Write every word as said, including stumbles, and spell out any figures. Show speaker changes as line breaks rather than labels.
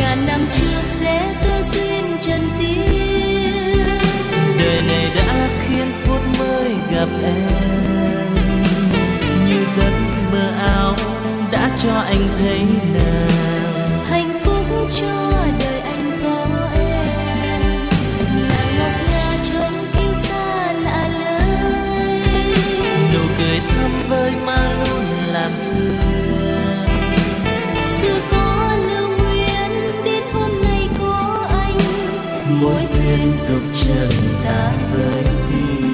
ngàn năm trước sẽ cơ duyên trần tiên.
Đời này đã khiến phút mới gặp em, như giấc mơ ảo đã cho anh thấy nàng.
Hạnh phúc cho đời anh có em, nàng ngọc ngà trong yêu xa lạ lơi.
Nụ cười thắm vơi mà luôn làm thương.
Xưa có lưu luyến đến hôm nay có anh,
Mối duyên tục trần ta với thiên.